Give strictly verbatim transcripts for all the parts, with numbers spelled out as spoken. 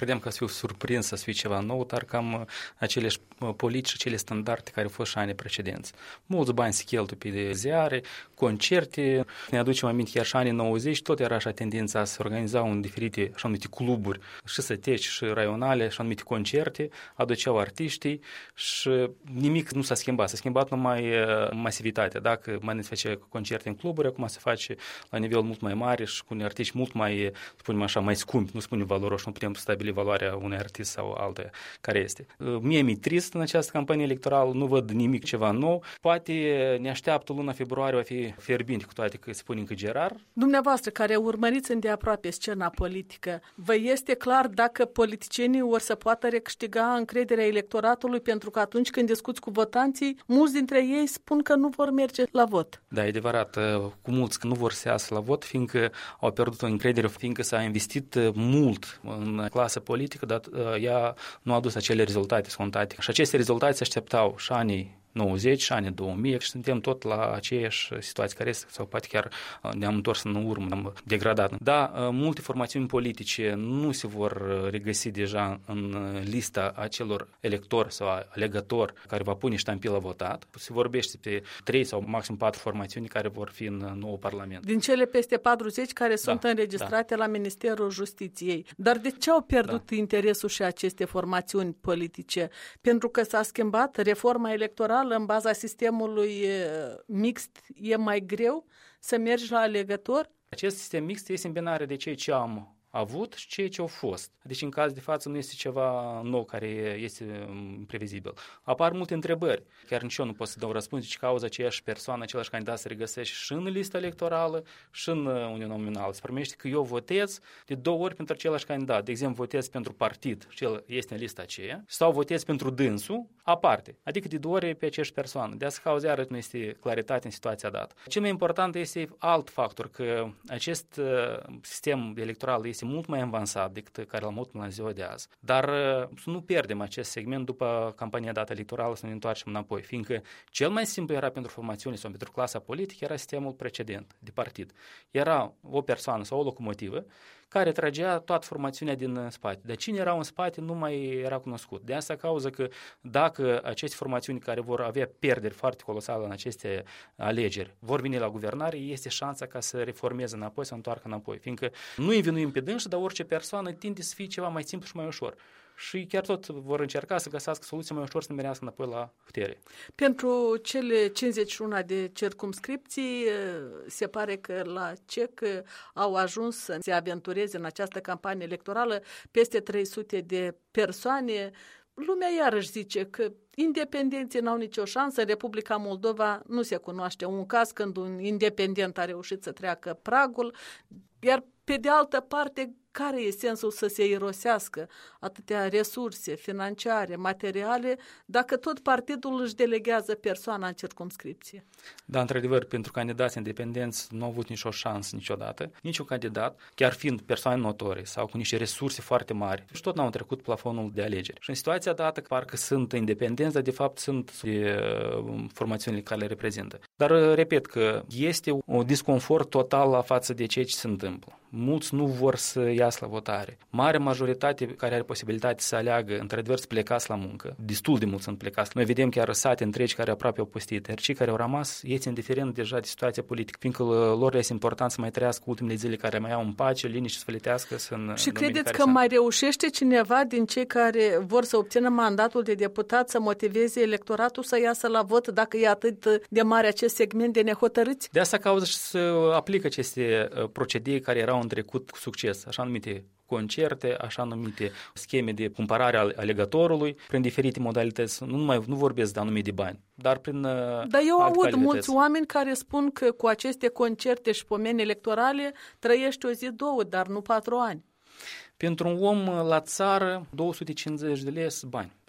credeam că să fiu surprins să fie ceva nou, dar cam aceleși politici, acele standarde care au fost și anii precedenți. Mulți bani se cheltuie pe ziare, concerte, ne aducem aminte chiar și anii nouăzeci, tot era așa tendința să organizau în diferite așa numite cluburi, și săteci, și raionale, așa numite concerte, aduceau artiștii și nimic nu s-a schimbat. S-a schimbat numai masivitatea. Dacă mai ne se face concerte în cluburi, acum se face la nivel mult mai mare și cu un artiști mult mai, spunem așa, mai scumpi, nu spunem valoroși, nu putem stabili valoarea unui artist sau altuia care este. Mie mi-e trist în această campanie electorală, nu văd nimic ceva nou. Poate ne așteaptă luna februarie, va fi fierbinte, cu toate că spunem că gerar. Dumneavoastră, care urmăriți îndeaproape scena politică, vă este clar dacă politicienii or să poată recâștiga încrederea electoratului, pentru că atunci când discuți cu votanții, mulți dintre ei spun că nu vor merge la vot. Da, e adevărat, cu mulți că nu vor să iasă la vot, fiindcă au pierdut o încredere, fiindcă s-a investit mult în clasa politică, dar ea nu a adus acele rezultate scontate. Și aceste rezultate se așteptau și anii nouăzeci și anii două mii și suntem tot la aceeași situație care este, sau poate chiar ne-am întors în urmă, ne-am degradat. Da, multe formațiuni politice nu se vor regăsi deja în lista acelor electori sau alegători care va pune ștampila votat. Se vorbește pe trei sau maxim patru formațiuni care vor fi în nou Parlament. Din cele peste patruzeci care sunt da, înregistrate da. la Ministerul Justiției. Dar de ce au pierdut da. interesul și aceste formațiuni politice? Pentru că s-a schimbat reforma electorală în baza sistemului mixt, e mai greu să mergi la alegător? Acest sistem mixt este în binare de ceea ce am avut și ceea ce au fost. Deci în caz de față nu este ceva nou care este previzibil. Apar multe întrebări. Chiar nici eu nu pot să dau răspuns de cauza aceeași persoană, același candidat se regăsește și în lista electorală și în uninominal. Se primește că eu votez de două ori pentru același candidat. De exemplu, votez pentru partid și el este în lista aceea, sau votez pentru dânsul aparte. Adică de două ori pe aceeași persoană. De asta cauza iarăși nu este claritate în situația dată. Cel mai important este alt factor, că acest sistem electoral este mult mai avansat decât care l-am avut în ziua de azi. Dar să nu pierdem acest segment după campania dată electorală, să ne întoarcem înapoi, fiindcă cel mai simplu era pentru formațiune sau pentru clasa politică era sistemul precedent de partid. Era o persoană sau o locomotivă care tragea toată formațiunea din spate. Dar cine era în spate nu mai era cunoscut. De asta cauză că dacă aceste formațiuni care vor avea pierderi foarte colosale în aceste alegeri vor veni la guvernare, este șansa ca să reformeze înapoi, să întoarcă înapoi. Fiindcă nu îi vinuim pe dânsi, dar orice persoană tinde să fie ceva mai simplu și mai ușor. Și chiar tot vor încerca să găsească soluții mai ușor să merească înapoi la putere. Pentru cele cincizeci și unu de circumscripții, se pare că la C E C au ajuns să se aventureze în această campanie electorală peste trei sute de persoane. Lumea iarăși zice că independenții n-au nicio șansă. În Republica Moldova nu se cunoaște un caz când un independent a reușit să treacă pragul, iar pe de altă parte, care e sensul să se irosească atâtea resurse financiare, materiale, dacă tot partidul își delegează persoana în circumscripție? Da, într-adevăr, pentru candidați independenți nu au avut nicio șansă niciodată. Niciun candidat, chiar fiind persoane notorii sau cu niște resurse foarte mari, și tot n-au trecut plafonul de alegeri. Și în situația dată, parcă sunt independenți, dar de fapt sunt de formațiunile care le reprezintă. Dar repet că este un disconfort total la față de ceea ce se întâmplă. Mulți nu vor să iasă la votare. Mare majoritate care are posibilitate să aleagă, într-adevăr, să plecați la muncă. Destul de mulți sunt plecați. Noi vedem chiar sate întregi care aproape au pustit. Iar cei care au rămas, este indiferent deja de situația politică, fiindcă lor este important să mai trăiască ultimele zile care mai au în pace, liniște, să fălitească. Și credeți că mai reușește cineva din cei care vor să obțină mandatul de deputat să motiveze electoratul să iasă la vot dacă e atât de mare acest segment de nehotărâți? De asta cauză și să aplică aceste procedee care erau în trecut cu succes, așa numite concerte, așa numite scheme de cumpărare al alegătorului prin diferite modalități. Nu mai nu vorbesc de anumite de bani, dar prin Dar eu aud calități. Mulți oameni care spun că cu aceste concerte și pomeni electorale trăiești o zi, două, dar nu patru ani. Pentru un om la țară, două sute cincizeci de lei sunt bani.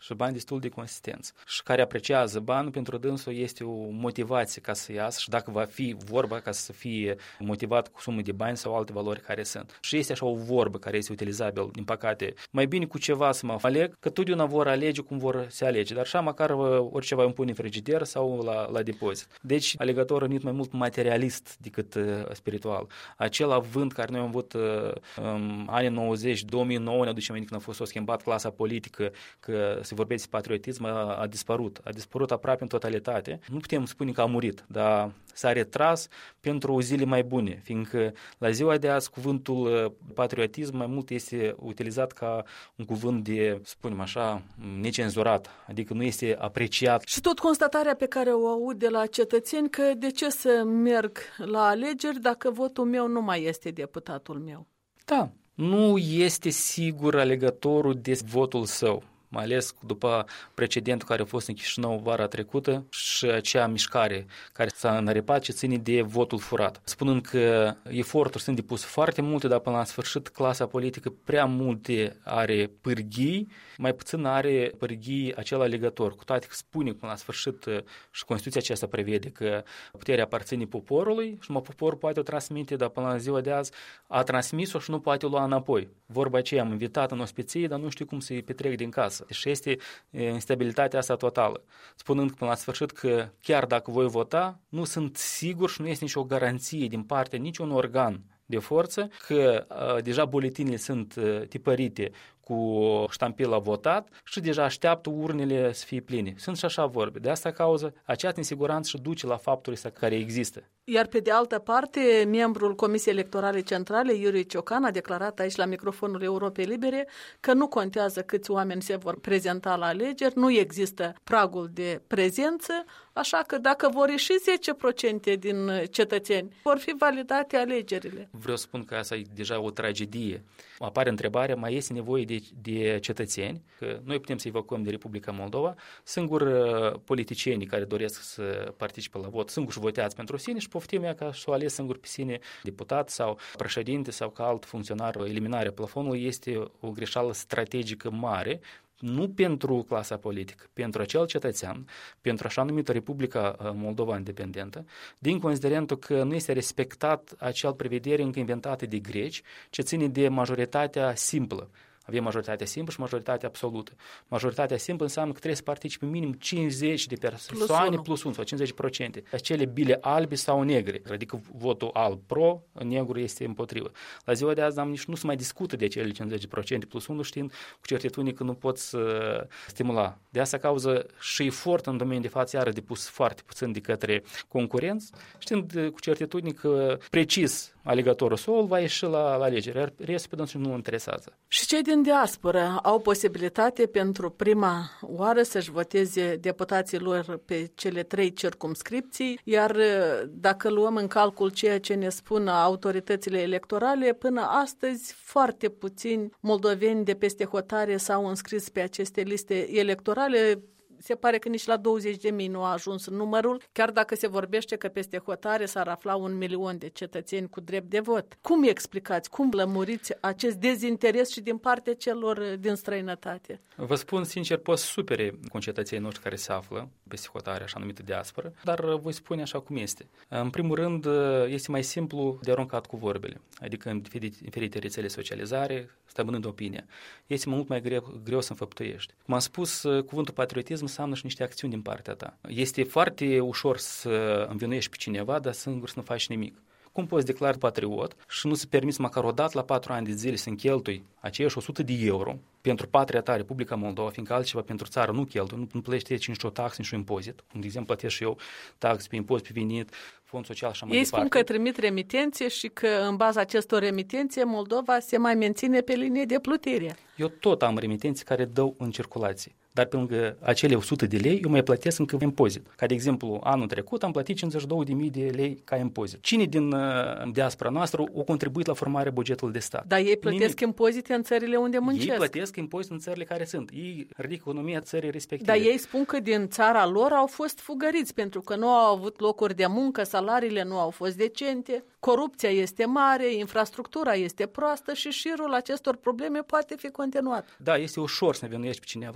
și bani destul de consistenți și care apreciază banul, pentru dânsul este o motivație ca să iasă și dacă va fi vorba ca să fie motivat cu sume de bani sau alte valori care sunt. Și este așa o vorbă care este utilizabil, din păcate, mai bine cu ceva să mă aleg, că totdeauna vor alege cum vor se alege, dar așa măcar orice va împune în frigider sau la, la depozit. Deci, alegătorul e mai mult materialist decât uh, spiritual. Acel avânt care noi am avut uh, um, anii nouăzeci, două mii nouă, ne aducem aminte când a fost o schimbat clasa politică, că se vorbește de patriotism, a, a dispărut. A dispărut aproape în totalitate. Nu putem spune că a murit, dar s-a retras pentru zile mai bune, fiindcă la ziua de azi cuvântul patriotism mai mult este utilizat ca un cuvânt de, spunem așa, necenzurat, adică nu este apreciat. Și tot constatarea pe care o aud de la cetățeni că de ce să merg la alegeri dacă votul meu nu mai este deputatul meu? Da, nu este sigur alegătorul de votul său, mai ales după precedentul care a fost în Chișinău vara trecută și acea mișcare care s-a înărepat ce ține de votul furat. Spunând că eforturi sunt depuse foarte multe, dar până la sfârșit clasa politică prea multe are pârghii, mai puțin are pârghii acel alegător. Cu toate că spune până la sfârșit și Constituția aceasta prevede că puterea aparține poporului și numai poporul poate o transmite, dar până la ziua de azi a transmis-o și nu poate o lua înapoi. Vorba aceea, am invitat în ospiție, dar nu știu cum să-i petrec din casă. Și este instabilitatea asta totală. Spunând până la sfârșit că chiar dacă voi vota, nu sunt sigur și nu este nicio garanție din partea niciun organ de forță că uh, deja buletinele sunt uh, tipărite cu ștampila votat și deja așteaptă urnele să fie pline. Sunt și așa vorbe. De asta cauză această nesiguranță și duce la faptul ăsta care există. Iar pe de altă parte, membrul Comisiei Electorale Centrale, Iuri Ciocan, a declarat aici la microfonul Europei Libere că nu contează câți oameni se vor prezenta la alegeri, nu există pragul de prezență, așa că dacă vor ieși zece la sută din cetățeni, vor fi validate alegerile. Vreau să spun că asta e deja o tragedie. Apare întrebarea, mai este nevoie de, de cetățeni, că noi putem să evocăm de Republica Moldova, singur politicienii care doresc să participe la vot, singur și voteați pentru sine și poftim ea ca și-o ales singur pe sine deputat sau președinte sau ca alt funcționar. Eliminarea plafonului este o greșeală strategică mare, nu pentru clasa politică, pentru acel cetățean, pentru așa numită Republica Moldova Independentă, din considerentul că nu este respectat acel prevedere încă inventată de greci, ce ține de majoritatea simplă. Avem majoritatea simplă și majoritatea absolută. Majoritatea simplă înseamnă că trebuie să participe minim cincizeci de persoane plus, plus unu sau cincizeci la sută. Acele bile albe sau negre, adică votul alb pro, negru este împotrivă. La ziua de azi am nici nu se mai discută de acele cincizeci la sută plus unu, știind cu certitudine că nu poți uh, stimula. De asta cauză și efort în domeniul de față iară depus foarte puțin de către concurenți, știind uh, cu certitudine că precis alegătorul său va ieși la, la alegeri, iar restul pe dânsul nu interesează. Și cei din diaspora au posibilitate pentru prima oară să-și voteze deputații lor pe cele trei circumscripții, iar dacă luăm în calcul ceea ce ne spun autoritățile electorale, până astăzi foarte puțini moldoveni de peste hotare s-au înscris pe aceste liste electorale. Se pare că nici la douăzeci de mii nu a ajuns numărul, chiar dacă se vorbește că peste hotare s-ar afla un milion de cetățeni cu drept de vot. Cum explicați, cum lămuriți acest dezinteres și din partea celor din străinătate? Vă spun sincer, pot supere concetățenii noștri care se află peste hotare, așa numită diasporă, dar voi spune așa cum este. În primul rând, este mai simplu de aruncat cu vorbele, adică în diferite rețele socializare, stăpânând opinia. Este mult mai greu, greu să înfăptuiești. Cum am spus, cuvântul patriotism înseamnă și niște acțiuni din partea ta. Este foarte ușor să învinuiești pe cineva, dar singur să nu faci nimic. Cum poți declara patriot și nu se permiți măcar o dată la patru ani de zile să încheltui aceiași o sută de euro pentru patria ta, Republica Moldova, fiindcă altceva pentru țară nu cheltui, nu, nu plătești aici nicio taxă, nicio impozit. Cum, de exemplu, plătesc și eu taxe pe impozit, pe venit, fond social și așa mai Ei departe. spun că trimit remitențe și că în baza acestor remitențe Moldova se mai menține pe linie de plutire. Eu tot am remitențe care dau în circulație. Dar pe lângă acele o sută de lei, eu mai plătesc încă impozit. Ca de exemplu, anul trecut am plătit cincizeci și două de mii de lei ca impozit. Cine din uh, diaspora noastră a contribuit la formarea bugetului de stat? Dar ei plătesc Nimic. impozite în țările unde muncesc. Ei plătesc impozit în țările care sunt. Ei ridică economia țării respective. Dar ei spun că din țara lor au fost fugăriți pentru că nu au avut locuri de muncă, salariile nu au fost decente, corupția este mare, infrastructura este proastă și șirul acestor probleme poate fi continuat. Da, este ușor să ne vinuiești pe cineva, este mai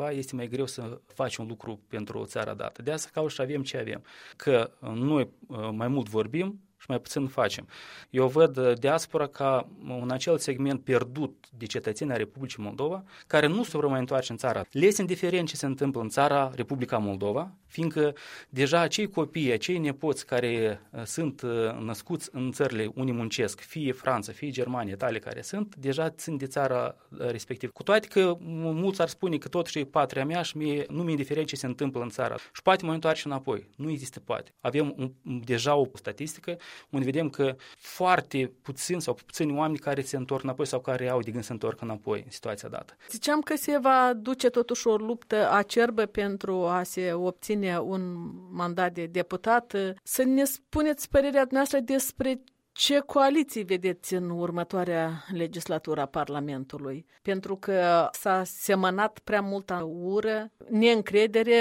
mai greu să faci un lucru pentru o țară dată. De asta cauți și avem ce avem. Că noi mai mult vorbim și mai puțin facem. Eu văd diaspora ca un acel segment pierdut de cetățeni a Republicii Moldova, care nu se vor mai întoarce în țara. Le este indiferent ce se întâmplă în țara Republica Moldova, fiindcă deja acei copii, acei nepoți care sunt născuți în țările unde muncesc, fie Franța, fie Germania, Italia care sunt, deja țin de țara respectivă. Cu toate că mulți ar spune că totuși e patria mea și mie, nu mi-e indiferent ce se întâmplă în țara. Și poate mă întoarce înapoi. Nu există poate. Avem un, deja o statistică unde vedem că foarte puțini sau puțini oameni care se întorc înapoi sau care au de gând să întorc înapoi în situația dată. Ziceam că se va duce totuși o luptă acerbă pentru a se obține un mandat de deputat. Să ne spuneți părerea noastră despre ce coaliții vedeți în următoarea legislatură a Parlamentului? Pentru că s-a semănat prea multă ură, neîncredere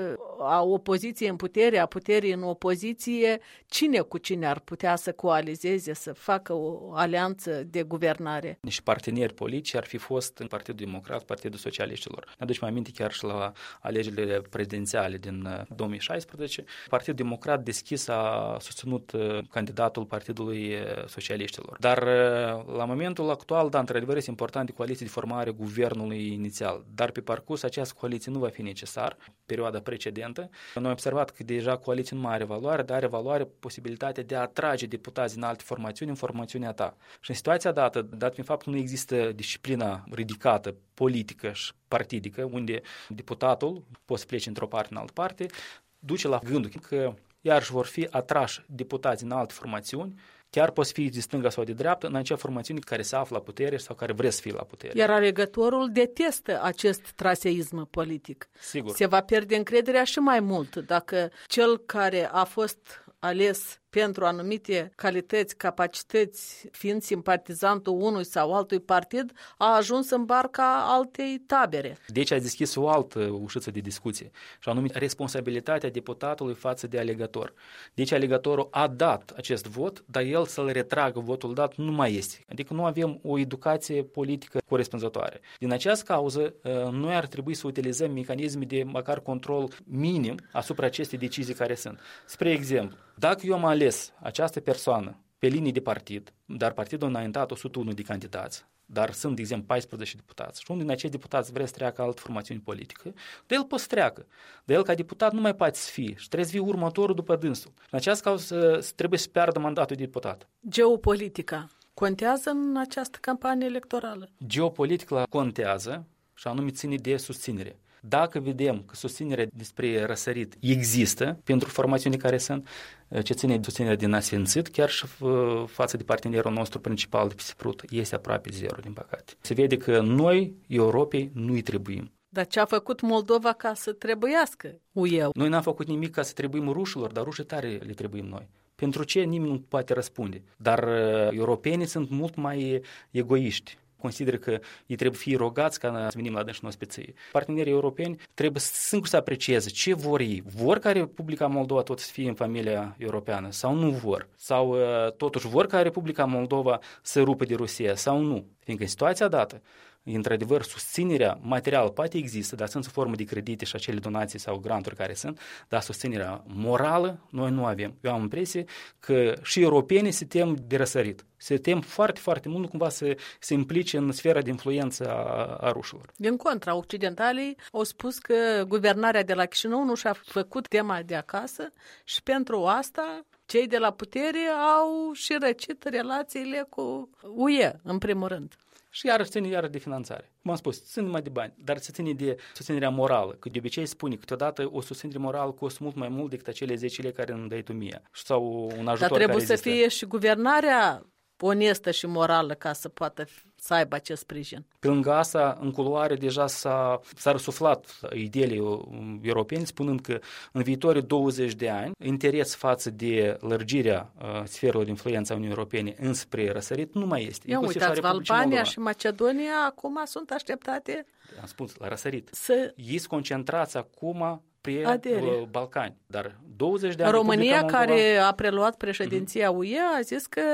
a opoziției în putere, a puterii în opoziție. Cine cu cine ar putea să coalizeze, să facă o alianță de guvernare? Niște parteneri politici ar fi fost în Partidul Democrat, Partidul Socialiștilor. Ne aducem aminte chiar și la alegerile prezidențiale din două mii șaisprezece. Partidul Democrat deschis a susținut candidatul Partidului Socialiștilor. Dar la momentul actual, da, într-adevăr, este important de coaliție de formare guvernului inițial. Dar pe parcurs această coaliție nu va fi necesar, perioada precedentă. Noi am observat că deja coaliția nu mai are valoare, dar are valoare posibilitatea de a atrage deputați din alte formațiuni în formațiunea ta. Și în situația dată, dat fiind faptul că nu există disciplina ridicată, politică și partidică, unde deputatul poate să plece într-o parte în altă parte, duce la gândul că iarăși vor fi atrași deputați din alte formațiuni, chiar poți fi de stânga sau de dreapta, în acea formațiune care se află la putere sau care vrea să fie la putere. Iar alegătorul detestă acest traseism politic. Sigur. Se va pierde încrederea și mai mult dacă cel care a fost ales pentru anumite calități, capacități, fiind simpatizantul unui sau altui partid, a ajuns în barca altei tabere. Deci a deschis o altă ușiță de discuție, și anume responsabilitatea deputatului față de alegător. Deci alegătorul a dat acest vot, dar el să-l retragă votul dat nu mai este. Adică nu avem o educație politică corespunzătoare. Din această cauză, noi ar trebui să utilizăm mecanisme de măcar control minim asupra acestei decizii care sunt. Spre exemplu, dacă eu am ales această persoană pe linii de partid, dar partidul a înaintat o sută unu de candidați, dar sunt, de exemplu, paisprezece deputați și unul din acești deputați vrea să treacă altă formațiune politică, de el poate să treacă. De el ca deputat nu mai poate să fie și trebuie să fie următorul după dânsul. În această cauză trebuie să piardă mandatul de deputat. Geopolitica contează în această campanie electorală? Geopolitica contează și anume ține de susținere. Dacă vedem că susținerea despre răsărit există pentru formațiunile care sunt, ce ține de susținerea din asfințit, chiar și față de partenerul nostru principal de pe Siprut, este aproape zero, din păcate. Se vede că noi, Europei, nu-i trebuim. Dar ce a făcut Moldova ca să trebuiască U E? Noi n-am făcut nimic ca să trebuim rușilor, dar rușii tare le trebuim noi. Pentru ce nimeni nu poate răspunde. Dar europenii sunt mult mai egoiști. Consider că ei trebuie fi rogați ca să venim la dânsi ospăție. Partenerii europeni trebuie singur să aprecieze ce vor ei. Vor ca Republica Moldova tot să fie în familia europeană sau nu vor? Sau totuși vor ca Republica Moldova să rupă de Rusia sau nu? Fiindcă în situația dată, într-adevăr, susținerea materială poate există, dar sunt în formă de credite și acele donații sau granturi care sunt, dar susținerea morală noi nu avem. Eu am impresie că și europenii se tem de răsărit. Se tem foarte, foarte mult cumva să se implice în sfera de influență a, a rușilor. Din contra, occidentalii au spus că guvernarea de la Chișinău nu și-a făcut tema de acasă și pentru asta cei de la putere au și răcit relațiile cu U E, în primul rând. Și iarăși ține iarăși de finanțare. Cum am spus, ține mai de bani, dar se ține de susținerea morală. Că de obicei spune că câteodată o susținere morală costă mult mai mult decât acele zece lei care îmi dai tu mie. Sau un ajutor. Dar trebuie care să există. fie și guvernarea onestă și morală ca să poată să aibă acest sprijin. Pe lângă asta, în culoare deja s-a, s-a răsuflat ideile europeni, spunând că în viitorii douăzeci de ani, interes față de lărgirea uh, sferelor de influență a Uniunii Europene înspre răsărit nu mai este. Ia uitați, Albania și Macedonia acum sunt așteptate. Am spus, la răsărit. Să... Ei sunt concentrați acum pe Adere. Balcani, dar douăzeci de ani România, Moldova... care a preluat președinția U E, a zis că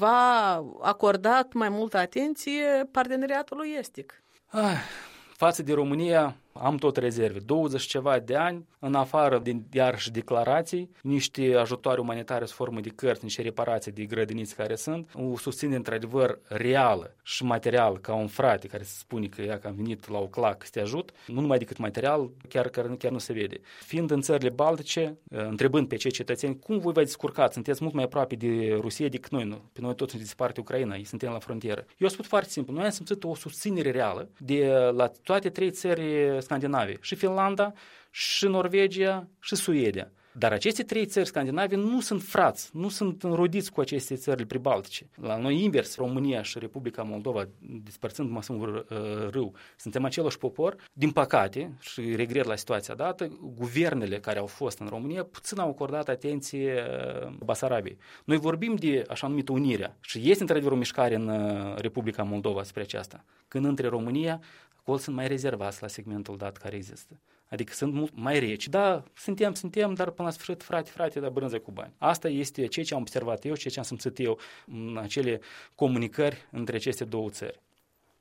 va acorda mai multă atenție parteneriatului estic. Ah, față de România, am tot rezerve. douăzeci ceva de ani, în afară de iarăși declarații, niște ajutoare umanitare sub formă de cărți, niște reparații de grădiniți care sunt, o susține într-adevăr reală și material ca un frate care se spune că ea că am venit la o clac să te ajut, nu numai decât material, chiar, chiar, chiar nu se vede. Fiind în țările baltice, întrebând pe cei cetățeni, cum voi vă descurcați? Sunteți mult mai aproape de Rusia decât noi, nu? Pe noi toți suntem de partea Ucraina, ei suntem la frontieră. Eu spun foarte simplu, noi am simțit o susținere reală de la toate trei țări scandinave, și Finlanda, și Norvegia, și Suedia. Dar aceste trei țări scandinave nu sunt frați, nu sunt înrodiți cu aceste țări pribaltice. La noi invers, România și Republica Moldova, despărțind mă un râu, suntem același popor. Din păcate, și regret la situația dată, guvernele care au fost în România puțin au acordat atenție Basarabiei. Noi vorbim de așa numită unirea și este într-adevăr o mișcare în Republica Moldova spre aceasta. Când între România, acolo sunt mai rezervați la segmentul dat care există. Adică sunt mult mai reci. Da, suntem, suntem, dar până la sfârșit, frate, frate, dar brânză cu bani. Asta este ceea ce am observat eu, ceea ce am simțit eu în acele comunicări între aceste două țări.